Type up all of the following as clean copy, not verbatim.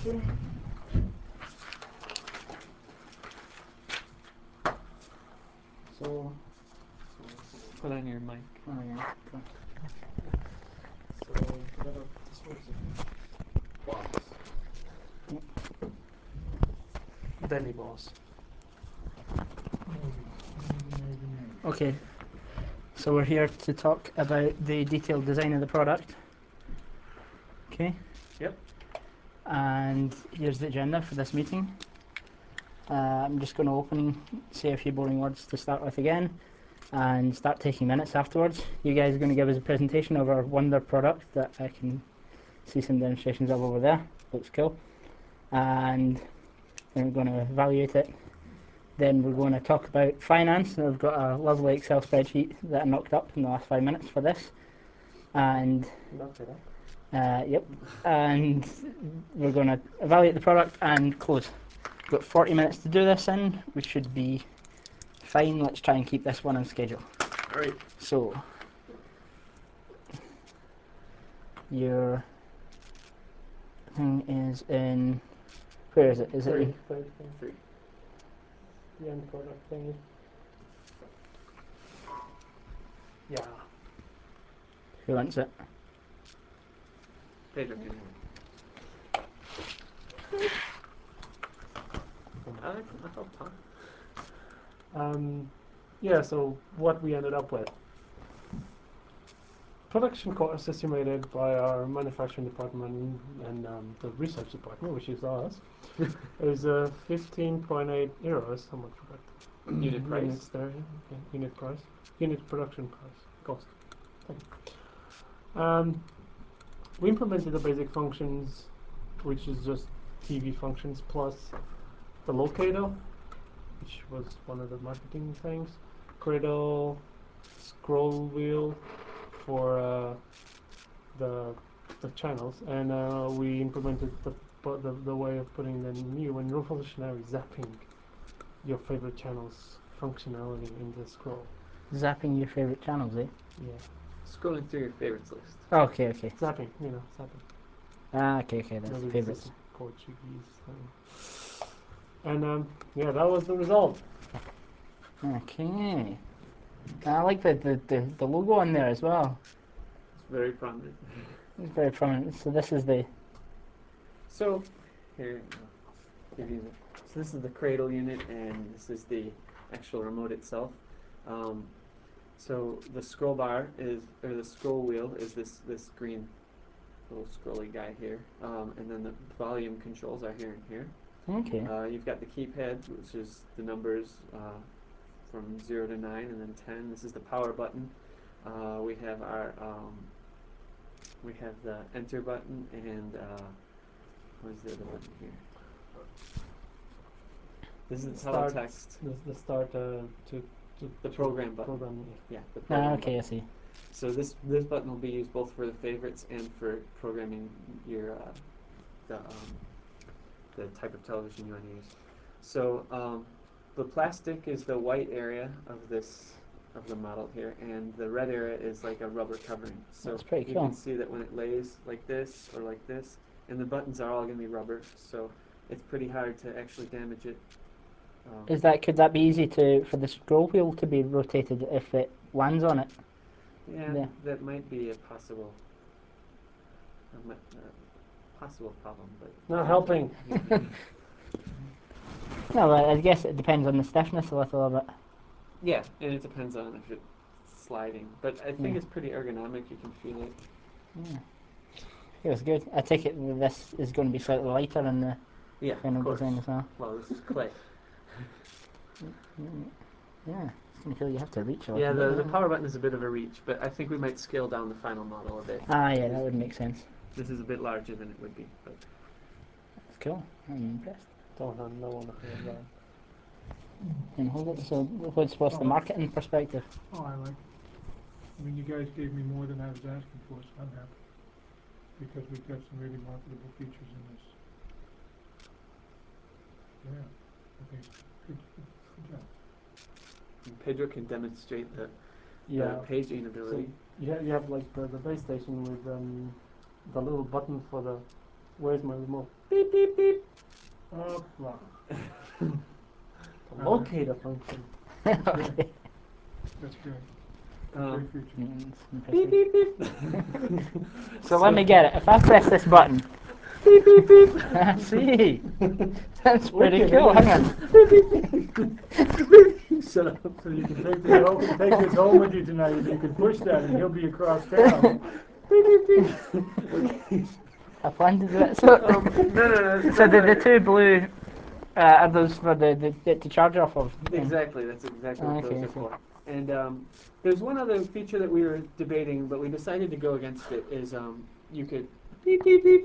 Okay. So, Put on your mic. oh yeah. So this was a box. Belly balls. Okay. So we're here to talk about the detailed design of the product. Okay. Yep. And here's the agenda for this meeting. I'm just going to open, say a few boring words to start with again, and start taking minutes afterwards. You guys are going to give us a presentation of our Wonder product that I can see some demonstrations of over there. Looks cool. And then we're going to evaluate it. Then we're going to talk about finance. I've got a lovely Excel spreadsheet that I knocked up in the last 5 minutes for this. And Knocked it up. yep. And we're going to evaluate the product and close. We've got 40 minutes to do this in. We should be fine. Let's try and keep this one on schedule. Alright. So, your thing is in. Where is it? Is it in? Three. The end product thing. Yeah. Who wants it? Pedro. I help Tom. Yeah, so what we ended up with. Production cost estimated by our manufacturing department and the research department, which is us, is 15.8 euros. How much for that? Unit price. Units there, okay. Unit price. Unit production price. Cost. Thank you. We implemented the basic functions, which is just TV functions plus the locator, which was one of the marketing things. Cradle, scroll wheel for the channels, and we implemented the way of putting the new and revolutionary zapping your favorite channels functionality in the scroll. Zapping your favorite channels, eh? Yeah, Scrolling through your favorites list. Okay, okay. zapping, zapping. Ah, okay, that's Maybe this favorites. is a Portuguese thing. And yeah, that was the result. Okay. I like the logo on there as well. It's very prominent. It's very prominent. So this is the. So, here, give you so this is the cradle unit, and this is the actual remote itself. So the scroll bar is, or the scroll wheel is this green little scrolly guy here, and then the volume controls are here and here. Okay. You've got the keypad, which is the numbers from 0 to 9, and then 10. This is the power button. We have our we have the enter button, and what is the other button here? This is the teletext. This is the start to The program button. Program, Yeah, the program Okay, I button. see. So this button will be used both for the favorites and for programming your the type of television you want to use. So the plastic is the white area of the model here, and the red area is like a rubber covering. So That's pretty you cool. can see that when it lays like this or like this, and the buttons are all going to be rubber, so it's pretty hard to actually damage it. Could that be easy for the scroll wheel to be rotated if it lands on it? Yeah, that might be a possible problem, but not helping. No, but I guess it depends on the stiffness a little bit. Yeah, and it depends on if it's sliding, but I think Yeah. it's pretty ergonomic. You can feel it. Yeah. Feels good. I take it that this is going to be slightly lighter in the Yeah, final of course. design as well. Well, this is clay. Yeah, it's going to feel you have to reach a Yeah, little the bit. power button is a bit of a reach, but I think we might scale down the final model a bit. Ah, yeah, that would make sense. This is a bit larger than it would be, but That's cool. I'm impressed. Don't have no one to hear that. And hold it. So, what's the marketing perspective? Oh, I like it. I mean, you guys gave me more than I was asking for, so I'm happy. Because we've got some really marketable features in this. Yeah, I think good job. and Pedro can demonstrate the Yeah. paging ability. So you have like the base station with the little button for the Where's my remote? Beep, beep, beep. Oh, blah. The locator function. Okay. That's good. Um, Great feature. Mutants and beep, pussies. beep, beep. So let me get it. If I press this button, Beep, beep, beep. see, that's pretty Okay, cool. yeah. Hang on. Shut up. So you can take this home with you tonight, and you can push that, and he'll be across town. Beep, beep, beep. Okay. I plan to do it. So, No. so the two blue are those for to charge off of. Exactly, that's exactly what Okay, those are okay. for. And there's one other feature that we were debating, but we decided to go against it. Is you could beep beep beep.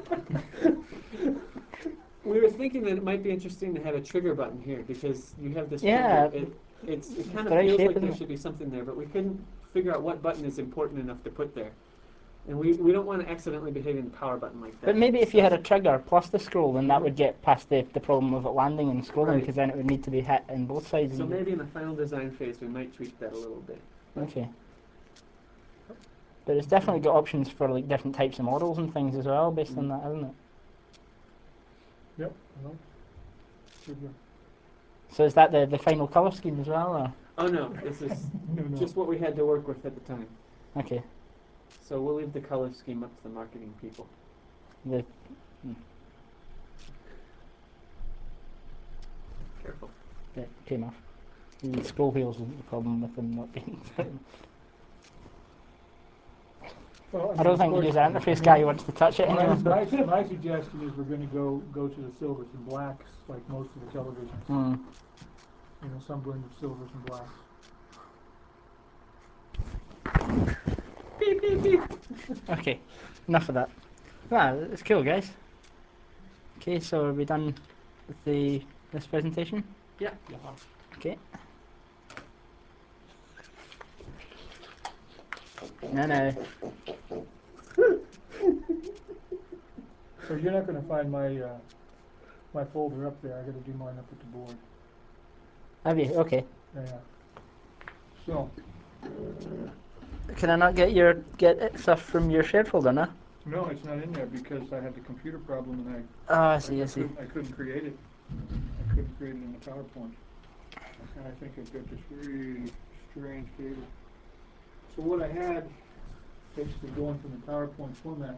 We were thinking that it might be interesting to have a trigger button here because you have this Yeah. trigger. It kind The of right feels shape, like there isn't it? should be something there, but we couldn't figure out what button is important enough to put there. And we don't want to accidentally be hitting the power button like that. But maybe if you had a trigger plus the scroll, then that would get past the problem of it landing and scrolling, Right. because then it would need to be hit in both sides. So maybe in the final design phase we might tweak that a little bit. Okay. But it's definitely got options for like different types of models and things as well, based on that, isn't it? Yep. Well, good work. So is that the final colour scheme as well, or? Oh no, this is No. just what we had to work with at the time. Okay. So we'll leave the color scheme up to the marketing people. The Careful. it came off. The scroll wheels wasn't the problem with them not being. Well, I don't think the user interface guy wants to touch it anymore. My suggestion is we're going to go to the silvers and blacks, like most of the televisions. Mm. You know, some blend of silvers and blacks. Beep beep beep. Okay, enough of that. Wow, it's cool, guys. Okay, so are we done with this presentation? Yeah. Okay. No. So you're not going to find my my folder up there. I got to do mine up at the board. Have you? Okay. Yeah. So Can I not get it stuff from your shared folder, no? no, it's not in there because I had the computer problem and Oh, I see. I couldn't create it. I couldn't create it in the PowerPoint. And I think I've got this really strange table. So what I had, basically going from the PowerPoint format,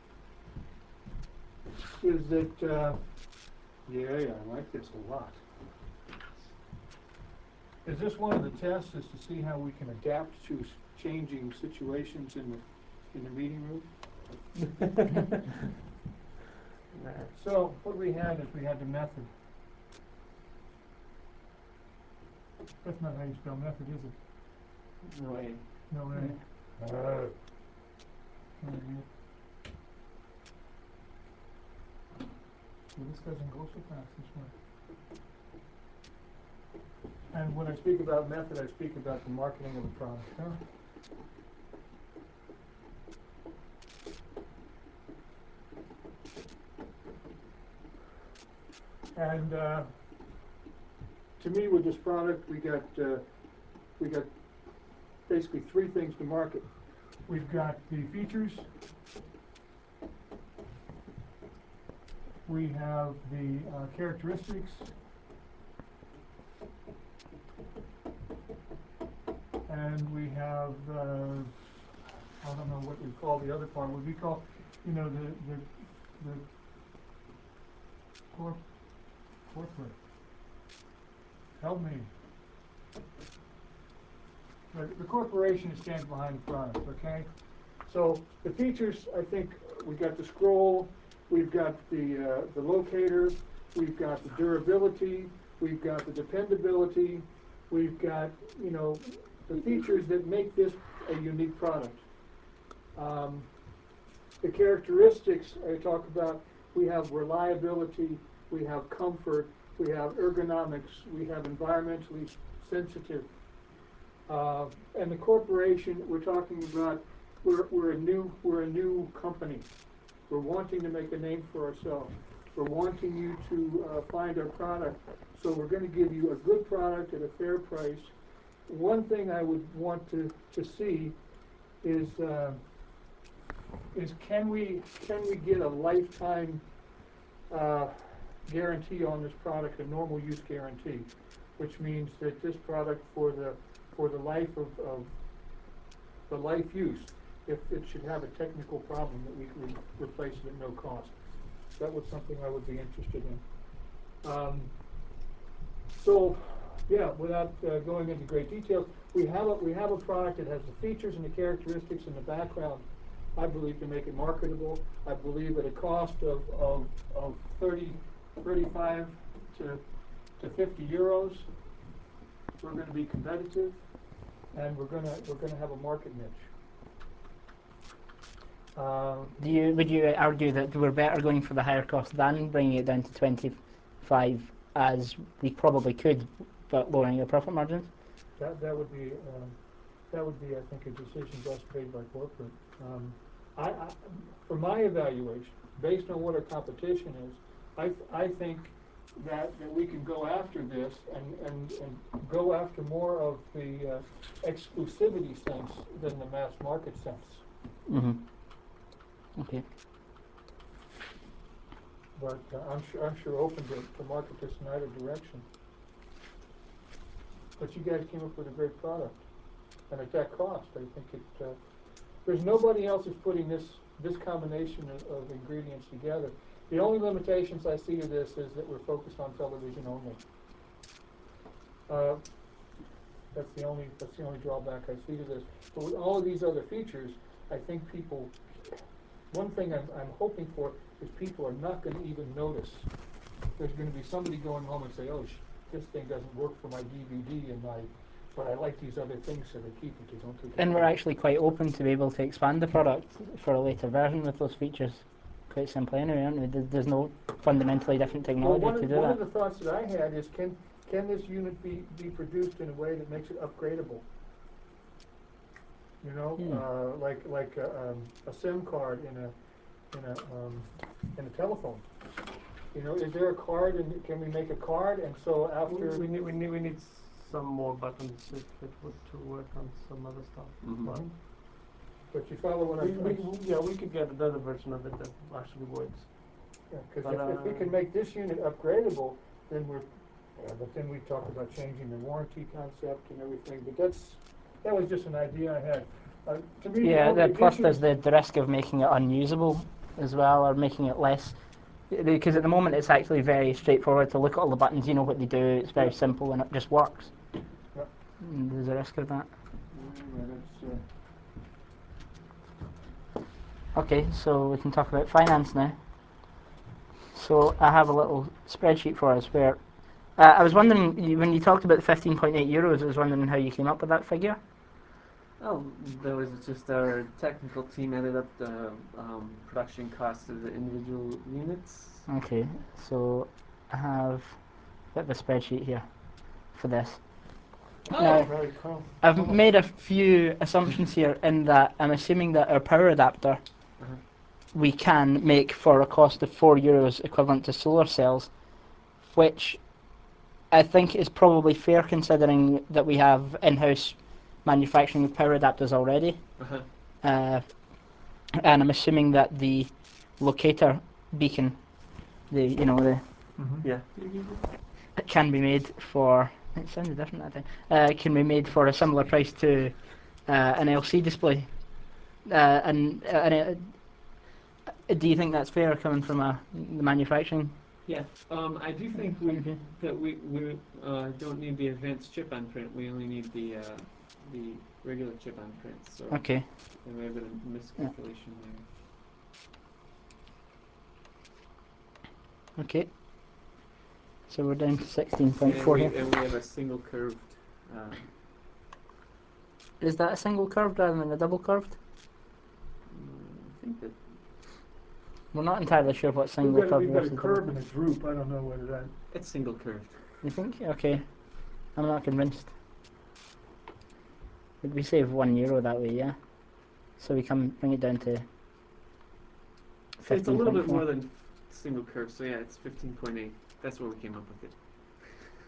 is that, I like this a lot. Is this one of the tests is to see how we can adapt to changing situations in the meeting room? So what we had is we had the method. That's not how you spell method, is it? No way. No way. Well, this doesn't go so fast this way. And when I speak about method, I speak about the marketing of the product. Huh? And to me, with this product, we got basically three things to market. We've got the features. We have the characteristics. And we have, I don't know what we call the other part. What we call, the corporate. Help me. The corporation stands behind the product, okay? So the features, I think, we got the scroll, we've got the locator, we've got the durability, we've got the dependability, we've got, the features that make this a unique product. The characteristics I talk about, we have reliability, we have comfort, we have ergonomics, we have environmentally sensitive. And the corporation, we're talking about, we're a new company. We're wanting to make a name for ourselves. We're wanting you to find our product. So we're going to give you a good product at a fair price. One thing I would want to see is is can we get a lifetime guarantee on this product, a normal use guarantee, which means that this product for the life of the life use, if it should have a technical problem, that we could replace it at no cost. That was something I would be interested in. So, yeah, without going into great details, we have a product that has the features and the characteristics in the background, I believe, to make it marketable. I believe at a cost of 35 to 50 euros, we're going to be competitive, and we're going to have a market niche. Would you argue that we're better going for the higher cost than bringing it down to 25, as we probably could, but lowering the profit margins? That would be I think a decision best made by corporate. I for my evaluation, based on what our competition is, I think that we can go after this and go after more of the exclusivity sense than the mass market sense. Mm-hmm. Okay. But I'm sure open to market this in either direction. But you guys came up with a great product, and at that cost, I think it. There's nobody else who's putting this combination of ingredients together. The only limitations I see to this is that we're focused on television only. That's the only drawback I see to this. But with all of these other features, I think people. One thing I'm hoping for is people are not going to even notice. There's going to be somebody going home and say, "Oh, this thing doesn't work for my DVD and but I like these other things, so they keep it. They don't take it." And we're actually quite open to be able to expand the product for a later version with those features. Quite simply, anyway, aren't we? There's no fundamentally different technology to do one that. of the thoughts that I had is, can this unit be produced in a way that makes it upgradable? You know, like a SIM card in a telephone. You know, is there a card, and can we make a card? And so after we need some more buttons if it would to work on some other stuff. Mhm. But you follow what I'm saying? We could get another version of it that actually works. Yeah, because if we can make this unit upgradable, then but then we talk about changing the warranty concept and everything. But that was just an idea I had. To me, plus there's the risk of making it unusable as well, or making it less. Because at the moment it's actually very straightforward to look at all the buttons, you know what they do, it's very simple and it just works. Yep. And there's a risk of that. Okay, so we can talk about finance now. So I have a little spreadsheet for us where I was wondering, when you talked about the 15.8 euros, I was wondering how you came up with that figure. Oh, that was just our technical team added up the production cost of the individual units. Okay, so I have a bit of a spreadsheet here for this. Now, Very cool. I've made a few assumptions here in that I'm assuming that our power adapter we can make for a cost of €4 equivalent to solar cells, which I think is probably fair considering that we have in-house manufacturing of power adapters already. And I'm assuming that the locator beacon, Yeah. it can be made for. It sounded different that time. Can be made for a similar price to an LC display. Do you think that's fair coming from the manufacturing? Yeah. I do think that we don't need the advanced chip on print. We only need the regular chip on print. So Okay. there may have been a miscalculation there. Okay. So we're down to 16.4 here. And we have a single curved. Is that a single curved rather than a double curved? I think that. We're not entirely sure what single curved We've got a versus curve double. and a droop. I don't know whether that. It's single curved. You think? Okay. I'm not convinced. We save €1 that way, yeah? So we can bring it down to 15.4. It's a little bit more than single curve, so yeah, it's 15.8. That's where we came up with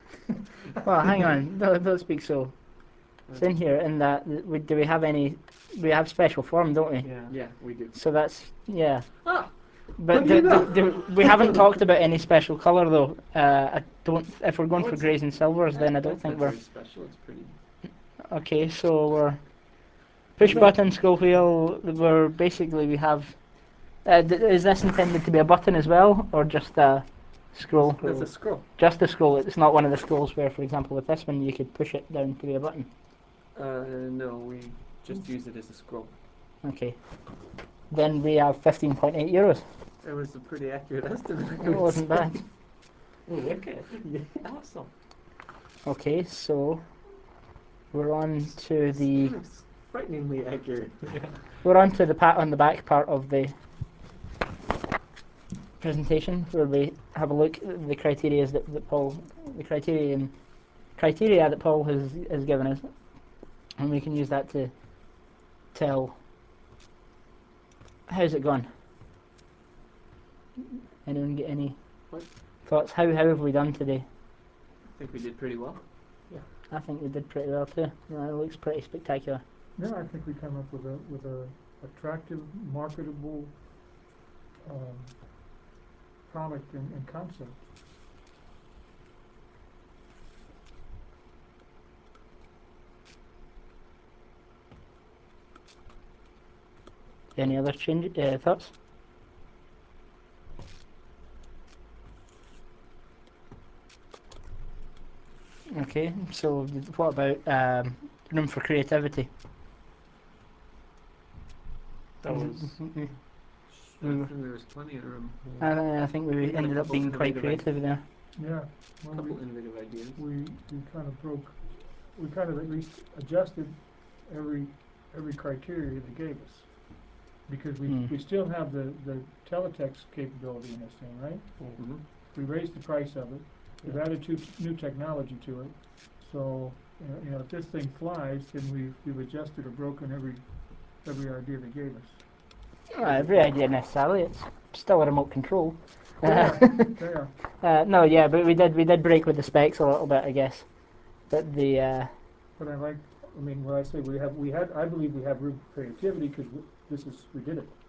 it. Well, hang on. Don't speak so. It's in here, in that, do we have any we have special form, don't we? Yeah. Yeah, we do. So that's yeah. Ah, But what do you know? we haven't talked about any special colour though. I don't. If we're going Oh, for it's- greys and silvers, then I don't That's think not we're very special. It's pretty. okay. So we're push No. button scroll wheel. We're basically we have. Is this intended to be a button as well, or just a scroll? That's a scroll. Just a scroll. It's not one of the scrolls where, for example, with this one, you could push it down to be a button. No, we just use it as a scroll. Okay. Then we have 15.8 euros. That was a pretty accurate estimate. I It would wasn't say. bad. Wicked. Yeah. Awesome. Okay, so we're on to the It's frighteningly accurate. we're on to the pat on the back part of the presentation where we have a look at the criteria that Paul the criteria that Paul has given us, and we can use that to tell how's it gone. Anyone get any What? thoughts? How have we done today? I think we did pretty well. I think we did pretty well too. It looks pretty spectacular. Yeah, I think we come up with a attractive, marketable product and concept. Any other thoughts? Okay, so what about room for creativity? That was. I think there was plenty of room. I think we We had a ended up couple being quite innovative creative there. Yeah, A well, couple innovative ideas. we kind of we kind of at least adjusted every criteria they gave us. Because we still have the teletext capability in this thing, right? Mm-hmm. We raised the price of it. We've added new technology to it. So, if this thing flies, then we've adjusted or broken every idea they gave us. Every idea necessarily. It's still a remote control. Yeah. No, yeah, but we did break with the specs a little bit, I guess. But the But when I say I believe we have room for creativity because we did it.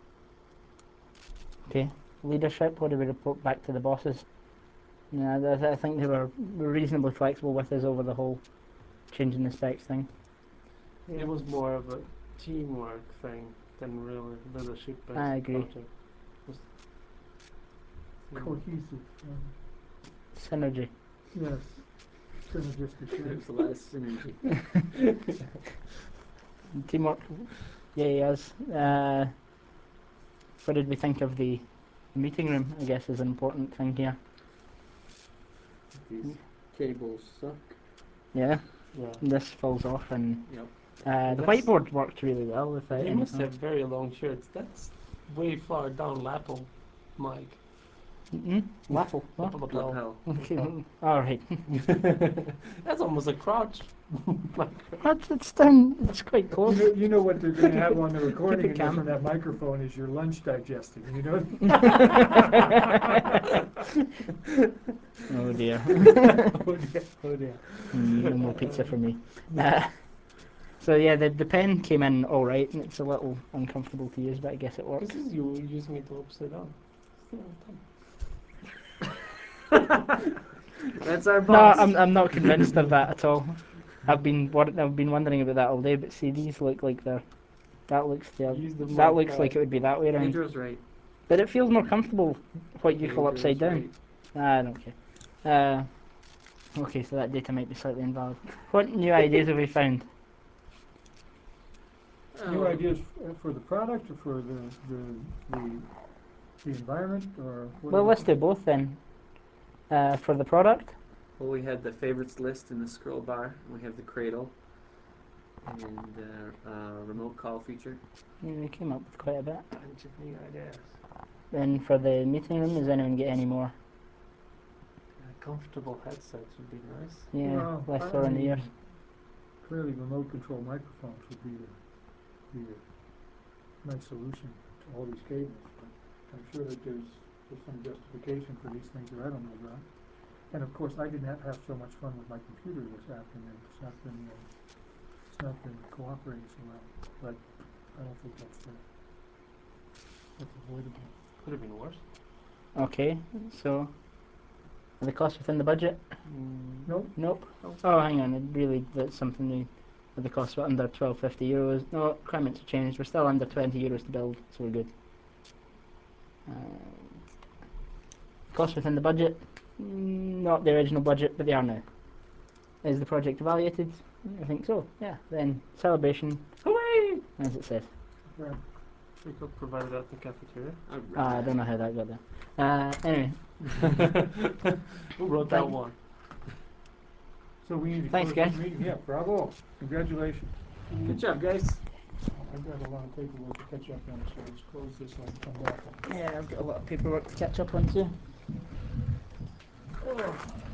okay leadership. What do we report back to the bosses? Yeah, I think they were reasonably flexible with us over the whole changing the specs thing. It was more of a teamwork thing than really leadership based I agree. project. Cohesive. Synergy. Yes. Synergistic. There's a lot of synergy. Teamwork. Yeah, yes. What did we think of the meeting room? I guess is an important thing here. These cables suck. Yeah, Yeah. this falls off, and Yep. the That's- whiteboard worked really well without You any must have problem. very long shirts. That's way far down lapel, Mike. Waffle. What? Lapel. Okay. All right. That's almost a crotch. It's done. It's quite close. You know what they're going to have on the recording Keep it and calm. from that microphone is your lunch digesting. You know. Oh dear. Oh dear. Oh dear. No more pizza for me. So yeah, the pen came in all right, and it's a little uncomfortable to use, but I guess it works. This is you using it upside down. Still done. That's our No, boss. I'm not convinced of that at all. I've been wondering about that all day, but see, these look like they're. Use the That mic looks like pad. it would be that way around. Pedro's right. But it feels more comfortable what you call Pedro's upside down. right. I don't care. Okay, so that data might be slightly invalid. What new ideas have we found? New ideas for the product or for the environment or what? Well, let's do both then. For the product, Well, we had the favorites list in the scroll bar. We have the cradle and remote call feature. we came up with quite a bit. Bunch of new ideas. Then for the meeting room, does anyone get any more? Comfortable headsets would be nice. Yeah, Well, less I sore in the mean, ears. Clearly, remote control microphones would be a nice solution to all these cables. But I'm sure that there's some justification for these things that I don't know about. And of course, I didn't have so much fun with my computer this afternoon. not been cooperating so well, but I don't think that's avoidable. Could have been worse. Okay, so are the costs within the budget? Nope. Nope. Oh, hang on. That's something new. The costs were under 1250 euros. No, requirements have changed. We're still under 20 euros to build, so we're good. Costs within the budget? Not the original budget, but they are now. Is the project evaluated? I think so. Yeah. Then celebration. Hooray! As it says. Right. We could provide it at the cafeteria. I don't know how that got there. Anyway, Who wrote that Thank- one? So we need to Thanks, close this guys. meeting. Yeah, bravo. Congratulations. Good job, guys. I've got a lot of paperwork to catch up on, so let's close this one and come back. yeah, I've got a lot of paperwork to catch up on too. Oh.